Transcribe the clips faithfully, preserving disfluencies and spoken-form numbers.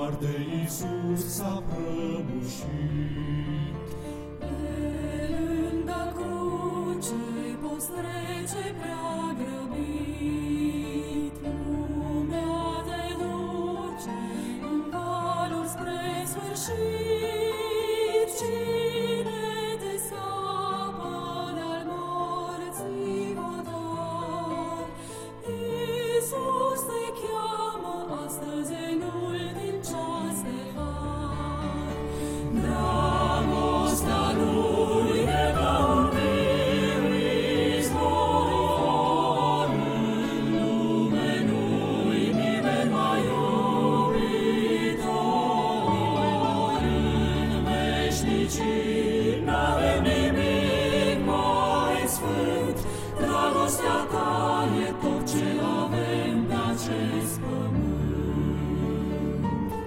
doar de Iisus s-a prăbușit. Pe lângă cruce poți trece prea grăbit, lumea te duce în valuri spre sfârșit. Cine te scapă de-al morții odor? Iisus te cheamă astăzi în ultim ceas de har. Dragostea Lui e ca un viu izvor, în lume nu-i nimeni mai iubitor. În veșnicii n-avem nimic mai sfânt, dragostea ta e tot ce avem pe acest pământ.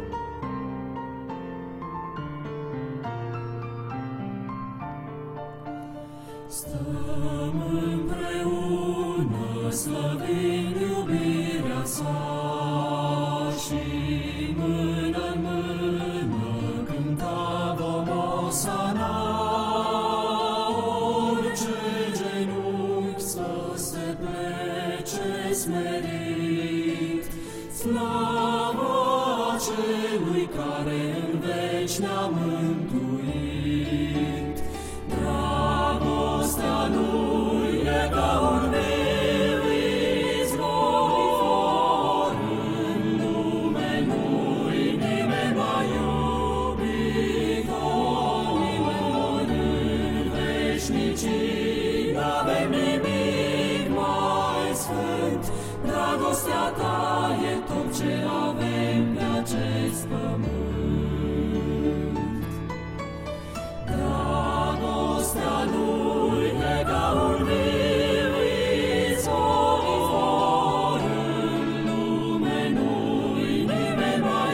Stăm împreună, slăvind iubirea sa și mână-n mână cânta vom osana. Orice genunchi să se plece smerit, slava celui care în veci ne-a mântuit. Dragostea Lui e ca un viu izvor, în lume nu-i nimeni mai iubitor. În veșnicii n-avem nimic mai sfânt, dragostea ta e tot ce avem pe acest pământ. Dragostea Lui e ca un viu izvor, în lume nu-i nimeni mai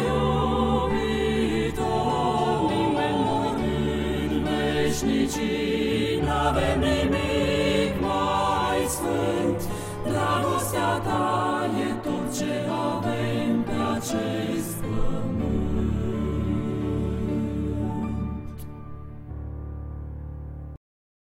iubitor. În veșnicii n-avem nimic mai sfânt, dragostea ta e tot ce avem pe acest pământ.